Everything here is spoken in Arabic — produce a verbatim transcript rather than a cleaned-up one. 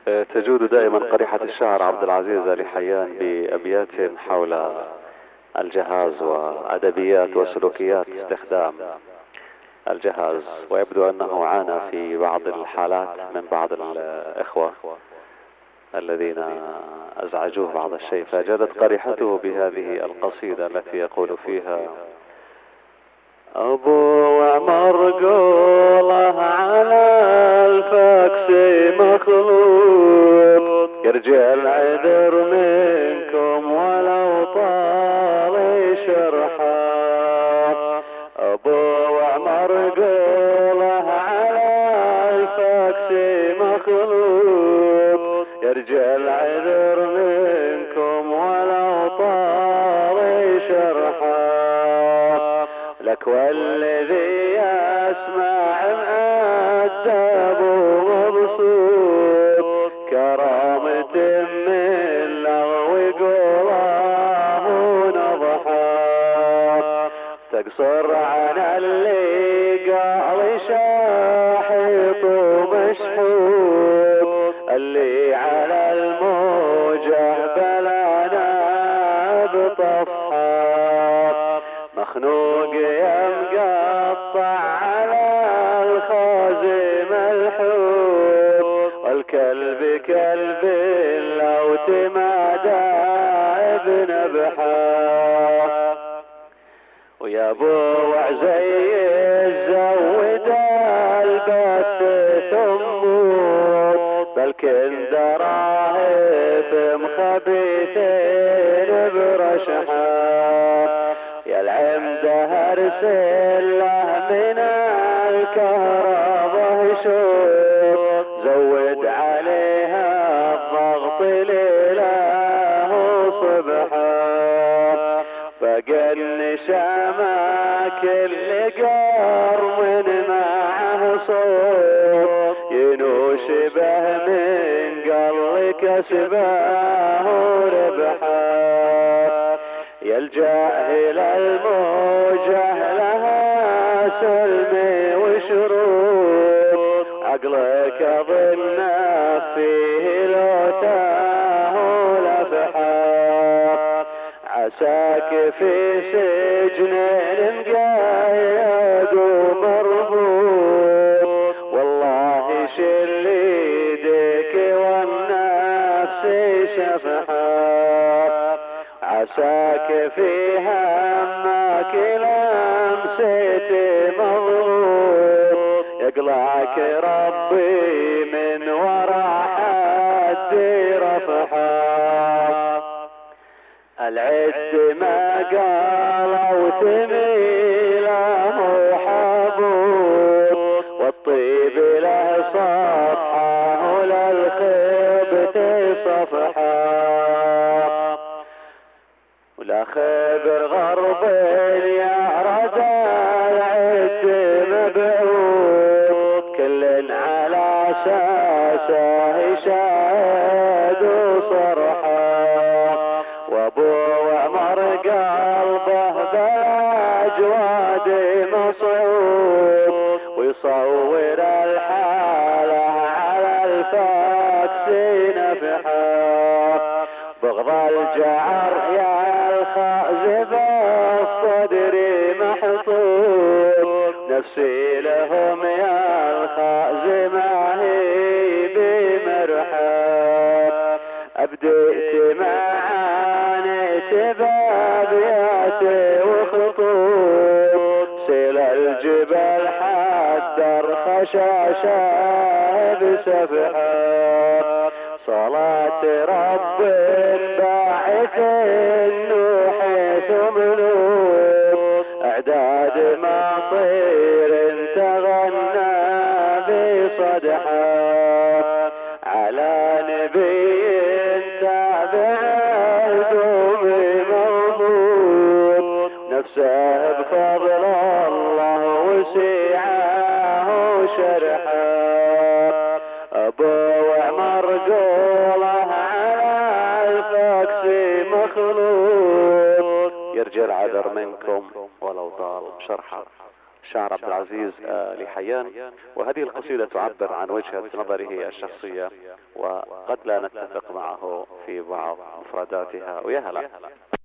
تجود دائما قريحة الشاعر عبد العزيز آل حيان بأبيات حول الجهاز وأدبيات وسلوكيات استخدام الجهاز، ويبدو أنه عانى في بعض الحالات من بعض الإخوة الذين أزعجوه بعض الشيء، فجدت قريحته بهذه القصيدة التي يقول فيها: أبو عمر قوله على الفاكس مخلوط، يرجع العذر منكم ولو طال شرحه. أبو عمر قوله على الفاكس مخلوط، يرجع العذر منكم ولو طال شرحه. لك والذي يسمع مؤدب ومبسوط، كرامة من لغو قوله نضحى. تقصر عن اللي قال شاحط ومشحوط، اللي على الموجة بلانا بطفحة. مخنوق يا مقطع على الخازم الحوت، والكلب كلب لو تمادى بنبحه. ويا بوع زي الزود البت ثموت، بلكن دراهف مخبيثين برشحه. يا العمد هرسل له من الكهرباء شوط، زود عليها الضغط ليله وصبحه. فقل شامك اللي قار من معه صوت، ينوش به من قل كسبه وربحه. يا الجاهل الموجه لها سلم وشروط، عقلك اظن فيه لوتاه ولفحه. عساك في سجن مقيد ومربوط، والله شل يديك والنفس شفحه. عساك في همك لمسيت مضبوط، يقلعك ربي من ورا حد رفحه. العد ما قالوا ثميله محبوط، والطيب له صفحه وللخبث صفحه. ولا خبر غرب يا ردا العد مبعوث، كل على اساسه شاهد وصرحه. وابو عمر قلبه بالاجواد مصعود، ويصور الحاله على الفاكس نفحه. بغض الجعر يا الخازف الصدر محطوط، نفسي لهم يا الخازم هي بمرحب. أبديت معانيت بابياتي وخطوط، سيل الجبل حدر خشاشة بسفحه. صلاة رب باعث النوح ثم لوط، اعداد مطير تغنى بصدحه. على نبي تابع الدوم مضبوط، نفسه بفضل الله وسعه شرحه. أبو عمر قوله على الفاكس مخلوط، يرجع العذر منكم ولو طال شرحه. الشاعر عبد العزيز آل حيان. وهذه القصيدة تعبر عن وجهة نظره الشخصية، وقد لا نتفق معه في بعض مفرداتها. ويا هلا.